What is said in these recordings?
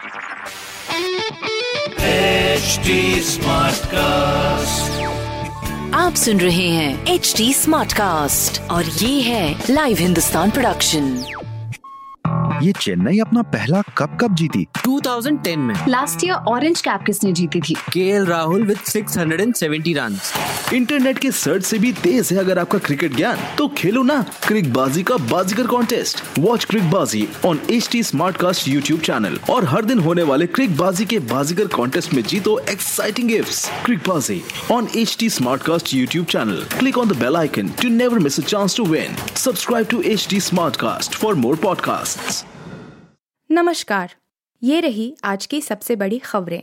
Smartcast. आप सुन रहे हैं HD Smartcast और ये है लाइव हिंदुस्तान प्रोडक्शन। ये चेन्नई अपना पहला कप जीती 2010 में। लास्ट ईयर ऑरेंज कैप किसने जीती थी? KL Rahul with 670 runs. Internet के सर्च से भी तेज है अगर आपका क्रिकेट ज्ञान, तो खेलो ना क्रिकबाजी का Baazigar contest. Watch Cricbaazi on HD Smartcast YouTube channel और हर दिन होने वाले क्रिकबाजी के बाजीगर कॉन्टेस्ट में जीतो exciting gifts. Cricbaazi on HD Smartcast YouTube channel. Click on the bell icon to never miss a chance to win. Subscribe to HD Smartcast for more podcasts. नमस्कार, ये रही आज की सबसे बड़ी खबरें।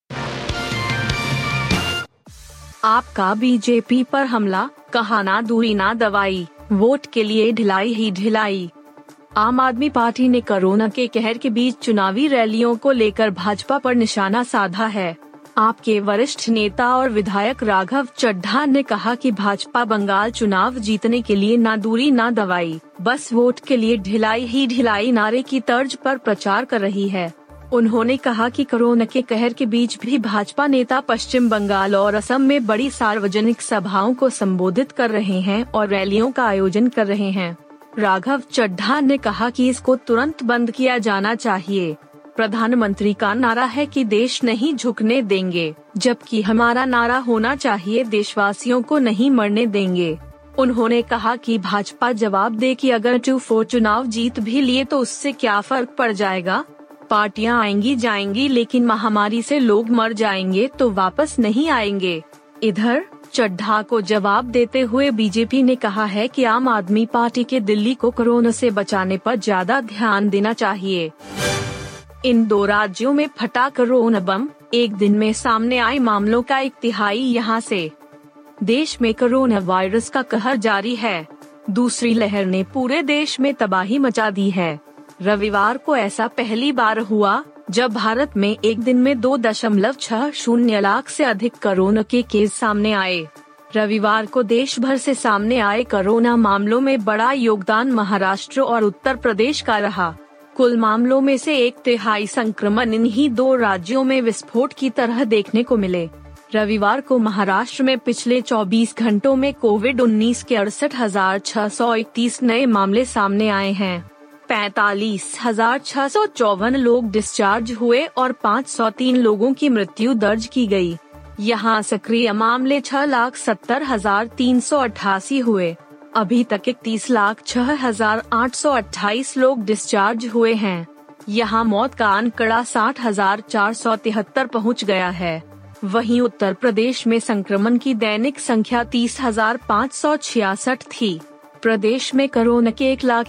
आपका बीजेपी पर हमला, कहा ना दूरी ना दवाई, वोट के लिए ढिलाई ही ढिलाई। आम आदमी पार्टी ने कोरोना के कहर के बीच चुनावी रैलियों को लेकर भाजपा पर निशाना साधा है। आप के वरिष्ठ नेता और विधायक राघव चड्ढा ने कहा कि भाजपा बंगाल चुनाव जीतने के लिए ना दूरी ना दवाई, बस वोट के लिए ढिलाई ही ढिलाई नारे की तर्ज पर प्रचार कर रही है। उन्होंने कहा कि कोरोना के कहर के बीच भी भाजपा नेता पश्चिम बंगाल और असम में बड़ी सार्वजनिक सभाओं को संबोधित कर रहे हैं और रैलियों का आयोजन कर रहे हैं। राघव चड्ढा ने कहा कि इसको तुरंत बंद किया जाना चाहिए। प्रधानमंत्री का नारा है कि देश नहीं झुकने देंगे, जबकि हमारा नारा होना चाहिए देशवासियों को नहीं मरने देंगे। उन्होंने कहा कि भाजपा जवाब दे कि अगर 2-4 चुनाव जीत भी लिए तो उससे क्या फर्क पड़ जाएगा। पार्टियां आएंगी जाएंगी, लेकिन महामारी से लोग मर जाएंगे तो वापस नहीं आएंगे। इधर चड्ढा को जवाब देते हुए बीजेपी ने कहा है कि आम आदमी पार्टी के दिल्ली को कोरोना से बचाने पर ज्यादा ध्यान देना चाहिए। इन 2 राज्यों में फटा कोरोना बम, एक दिन में सामने आए मामलों का 1/3 यहाँ से। देश में कोरोना वायरस का कहर जारी है। दूसरी लहर ने पूरे देश में तबाही मचा दी है। रविवार को ऐसा पहली बार हुआ जब भारत में एक दिन में 2.60 लाख से अधिक कोरोना के केस सामने आए। रविवार को देश भर से सामने आए कोरोना मामलों में बड़ा योगदान महाराष्ट्र और उत्तर प्रदेश का रहा। कुल मामलों में से 1/3 संक्रमण इन्हीं 2 राज्यों में विस्फोट की तरह देखने को मिले। रविवार को महाराष्ट्र में पिछले 24 घंटों में कोविड-19 के 68,631 नए मामले सामने आए हैं। 45,654 लोग डिस्चार्ज हुए और 503 लोगों की मृत्यु दर्ज की गई। यहाँ सक्रिय मामले 6,70,388 हुए। अभी तक 31,06,828 लोग डिस्चार्ज हुए हैं। यहाँ मौत का आंकड़ा 60,473 पहुँच गया है। वहीं उत्तर प्रदेश में संक्रमण की दैनिक संख्या 30,566 थी। प्रदेश में कोरोना के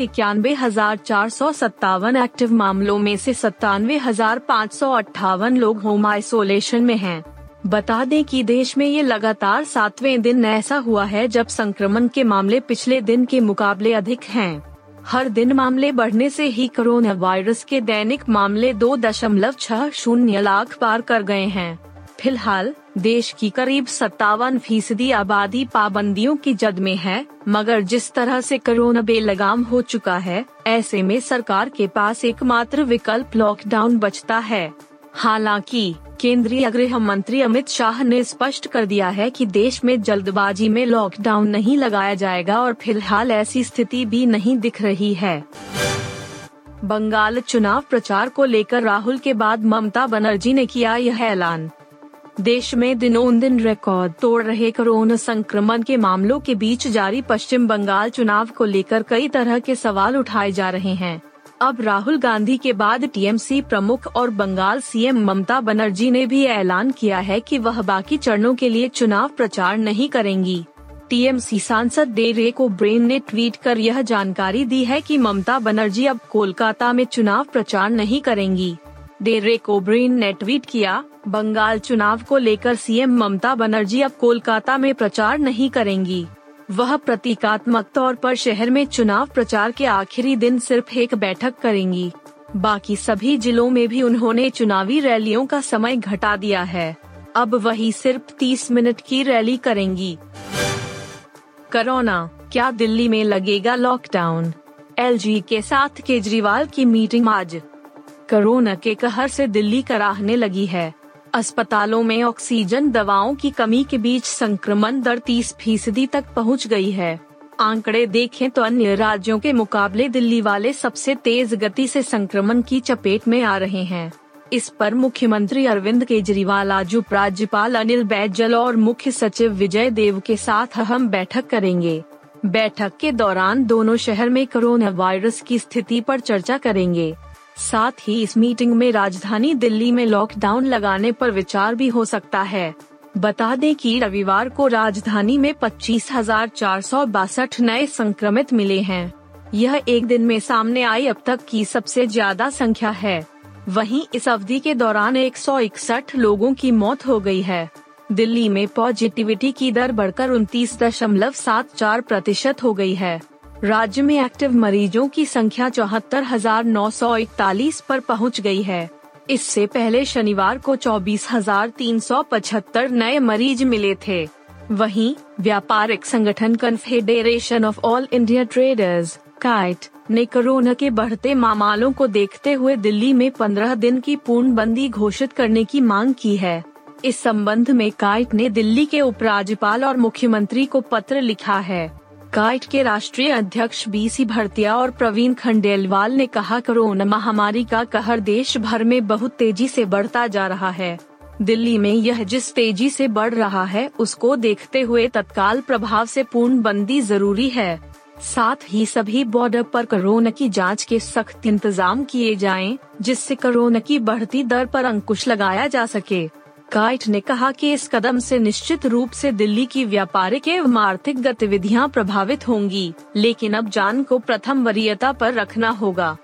1,91,457 एक्टिव मामलों में से 97,558 लोग होम आइसोलेशन में हैं। बता दें कि देश में ये लगातार 7वें दिन ऐसा हुआ है जब संक्रमण के मामले पिछले दिन के मुकाबले अधिक हैं। हर दिन मामले बढ़ने से ही कोरोना वायरस के दैनिक मामले 2.60 लाख पार कर गए हैं। फिलहाल देश की करीब 57% आबादी पाबंदियों की जद में है, मगर जिस तरह से कोरोना बेलगाम हो चुका है, ऐसे में सरकार के पास एकमात्र विकल्प लॉकडाउन बचता है। हालांकि केंद्रीय गृह मंत्री अमित शाह ने स्पष्ट कर दिया है कि देश में जल्दबाजी में लॉकडाउन नहीं लगाया जाएगा और फिलहाल ऐसी स्थिति भी नहीं दिख रही है। बंगाल चुनाव प्रचार को लेकर राहुल के बाद ममता बनर्जी ने किया यह ऐलान। देश में दिनों दिन रिकॉर्ड तोड़ रहे कोरोना संक्रमण के मामलों के बीच जारी पश्चिम बंगाल चुनाव को लेकर कई तरह के सवाल उठाए जा रहे हैं। अब राहुल गांधी के बाद टीएमसी प्रमुख और बंगाल सीएम ममता बनर्जी ने भी ऐलान किया है कि वह बाकी चरणों के लिए चुनाव प्रचार नहीं करेंगी। टीएमसी सांसद डेरेक ओब्रेन ने ट्वीट कर यह जानकारी दी है कि ममता बनर्जी अब कोलकाता में चुनाव प्रचार नहीं करेंगी। डेरेक ओब्रेन ने ट्वीट किया, बंगाल चुनाव को लेकर सीएम ममता बनर्जी अब कोलकाता में प्रचार नहीं करेंगी। वह प्रतीकात्मक तौर पर शहर में चुनाव प्रचार के आखिरी दिन सिर्फ एक बैठक करेंगी। बाकी सभी जिलों में भी उन्होंने चुनावी रैलियों का समय घटा दिया है। अब वही सिर्फ 30 मिनट की रैली करेंगी। कोरोना, क्या दिल्ली में लगेगा लॉकडाउन? एलजी के साथ केजरीवाल की मीटिंग आज। कोरोना के कहर से दिल्ली कराहने लगी है। अस्पतालों में ऑक्सीजन दवाओं की कमी के बीच संक्रमण दर 30% तक पहुंच गई है। आंकड़े देखें तो अन्य राज्यों के मुकाबले दिल्ली वाले सबसे तेज गति से संक्रमण की चपेट में आ रहे हैं। इस पर मुख्यमंत्री अरविंद केजरीवाल आज उपराज्यपाल अनिल बैजल और मुख्य सचिव विजय देव के साथ अहम बैठक करेंगे। बैठक के दौरान दोनों शहर में कोरोना वायरस की स्थिति पर चर्चा करेंगे। साथ ही इस मीटिंग में राजधानी दिल्ली में लॉकडाउन लगाने पर विचार भी हो सकता है। बता दें कि रविवार को राजधानी में 25,462 नए संक्रमित मिले हैं। यह एक दिन में सामने आई अब तक की सबसे ज्यादा संख्या है। वहीं इस अवधि के दौरान 161 लोगों की मौत हो गई है। दिल्ली में पॉजिटिविटी की दर बढ़कर 29.74% हो गई है। राज्य में एक्टिव मरीजों की संख्या 74,941 पर पहुंच गई है। इससे पहले शनिवार को 24,375 नए मरीज मिले थे। वहीं व्यापारिक संगठन confederation of all India traders CAIT ने कोरोना के बढ़ते मामलों को देखते हुए दिल्ली में 15 दिन की पूर्णबंदी घोषित करने की मांग की है। इस संबंध में काइट ने दिल्ली के उपराज्यपाल और मुख्यमंत्री को पत्र लिखा है। काइट के राष्ट्रीय अध्यक्ष BC भरतिया और प्रवीण खंडेलवाल ने कहा, कोरोना महामारी का कहर देश भर में बहुत तेजी से बढ़ता जा रहा है। दिल्ली में यह जिस तेजी से बढ़ रहा है उसको देखते हुए तत्काल प्रभाव से पूर्णबंदी जरूरी है। साथ ही सभी बॉर्डर पर कोरोना की जांच के सख्त इंतजाम किए जाएं, जिससे कोरोना की बढ़ती दर पर अंकुश लगाया जा सके। काइट ने कहा कि इस कदम से निश्चित रूप से दिल्ली की व्यापारिक एवं आर्थिक गतिविधियां प्रभावित होंगी, लेकिन अब जान को प्रथम वरीयता पर रखना होगा।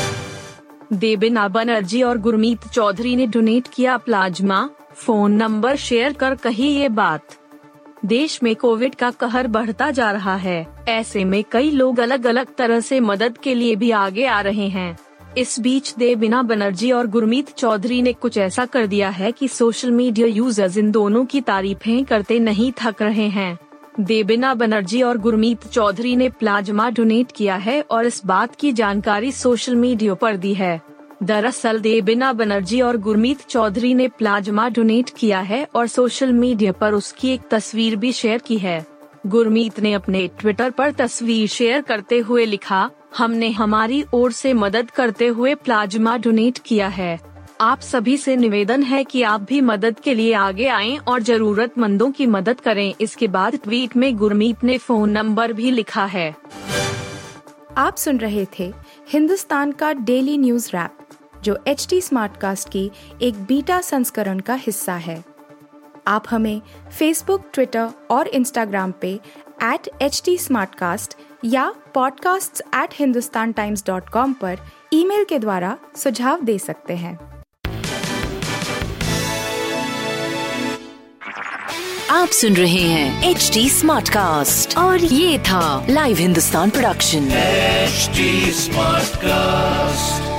देबीना बनर्जी और गुरमीत चौधरी ने डोनेट किया प्लाज्मा, फोन नंबर शेयर कर कही ये बात। देश में कोविड का कहर बढ़ता जा रहा है। ऐसे में कई लोग अलग अलग तरह से मदद के लिए भी आगे आ रहे हैं। इस बीच देबीना बनर्जी और गुरमीत चौधरी ने कुछ ऐसा कर दिया है कि सोशल मीडिया यूजर्स इन दोनों की तारीफें करते नहीं थक रहे हैं। देबीना बनर्जी और गुरमीत चौधरी ने प्लाज्मा डोनेट किया है और इस बात की जानकारी सोशल मीडिया पर दी है। दरअसल देबीना बनर्जी और गुरमीत चौधरी ने प्लाज्मा डोनेट किया है और सोशल मीडिया पर उसकी एक तस्वीर भी शेयर की है। गुरमीत ने अपने ट्विटर पर तस्वीर शेयर करते हुए लिखा, हमने हमारी ओर से मदद करते हुए प्लाज्मा डोनेट किया है। आप सभी से निवेदन है कि आप भी मदद के लिए आगे आएं और जरूरतमंदों की मदद करें। इसके बाद ट्वीट में गुरमीत ने फोन नंबर भी लिखा है। आप सुन रहे थे हिंदुस्तान का डेली न्यूज रैप, जो HD स्मार्टकास्ट की एक बीटा संस्करण का हिस्सा है। आप हमें फेसबुक, ट्विटर और इंस्टाग्राम पे @HT Smartcast या podcasts@hindustantimes.com पर ईमेल के द्वारा सुझाव दे सकते हैं। आप सुन रहे हैं HD Smartcast और ये था live Hindustan production. HD Smartcast।